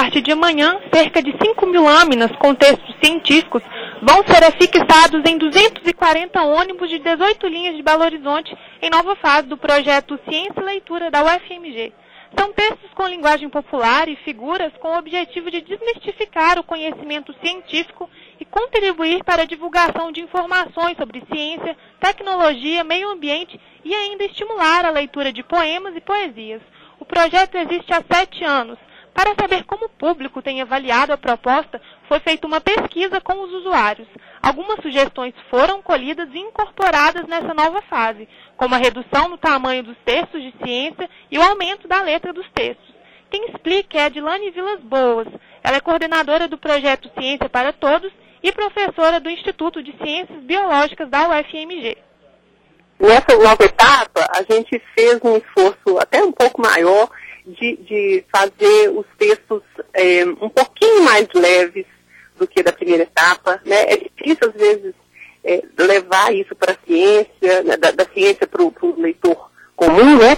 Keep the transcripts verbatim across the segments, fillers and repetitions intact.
partir de amanhã, cerca de cinco mil lâminas com textos científicos vão ser afixados em duzentos e quarenta ônibus de dezoito linhas de Belo Horizonte em nova fase do projeto Ciência e Leitura da U F M G. São textos com linguagem popular e figuras com o objetivo de desmistificar o conhecimento científico e contribuir para a divulgação de informações sobre ciência, tecnologia, meio ambiente e ainda estimular a leitura de poemas e poesias. O projeto existe há sete anos. Para saber como o público tem avaliado a proposta, foi feita uma pesquisa com os usuários. Algumas sugestões foram colhidas e incorporadas nessa nova fase, como a redução no tamanho dos textos de ciência e o aumento da letra dos textos. Quem explica é a Dilane Vilas Boas. Ela é coordenadora do projeto Ciência para Todos e professora do Instituto de Ciências Biológicas da U F M G. Nessa nova etapa, a gente fez um esforço até um pouco maior de, de fazer os textos é, um pouquinho mais leves do que da primeira etapa, né? É difícil, às vezes, é, levar isso para a ciência, né? da, da ciência para o leitor comum, né?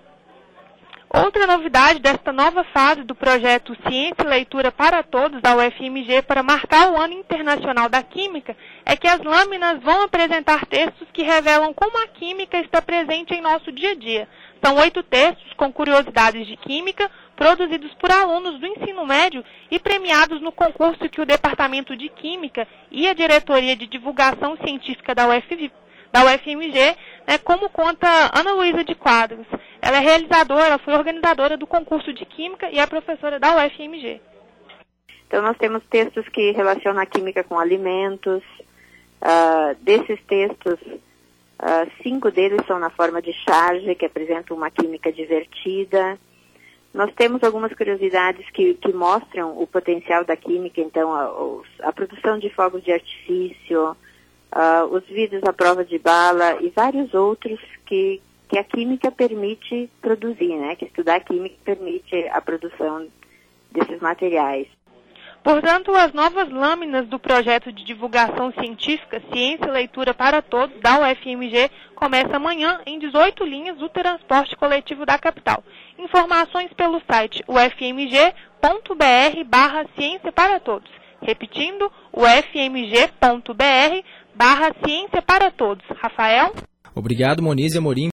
Outra novidade desta nova fase do projeto Ciência e Leitura para Todos da U F M G para marcar o Ano Internacional da Química é que as lâminas vão apresentar textos que revelam como a química está presente em nosso dia a dia. São oito textos com curiosidades de química, produzidos por alunos do ensino médio e premiados no concurso que o Departamento de Química e a Diretoria de Divulgação Científica da U F, da U F M G, né, como conta Ana Luísa de Quadros. Ela é realizadora, ela foi organizadora do concurso de Química e é professora da U F M G. Então nós temos textos que relacionam a química com alimentos. Uh, desses textos, uh, cinco deles são na forma de charge, que apresentam uma química divertida. Nós temos algumas curiosidades que, que mostram o potencial da química, então a, a produção de fogos de artifício, uh, os vídeos à prova de bala e vários outros que, que a química permite produzir, né? Que estudar a química permite a produção desses materiais. Portanto, as novas lâminas do projeto de divulgação científica Ciência e Leitura para Todos da U F M G começa amanhã em dezoito linhas do transporte coletivo da capital. Informações pelo site u f m g ponto b r barra ciência para todos. Repetindo, u f m g ponto b r barra ciência para todos. Rafael? Obrigado, Monize Amorim.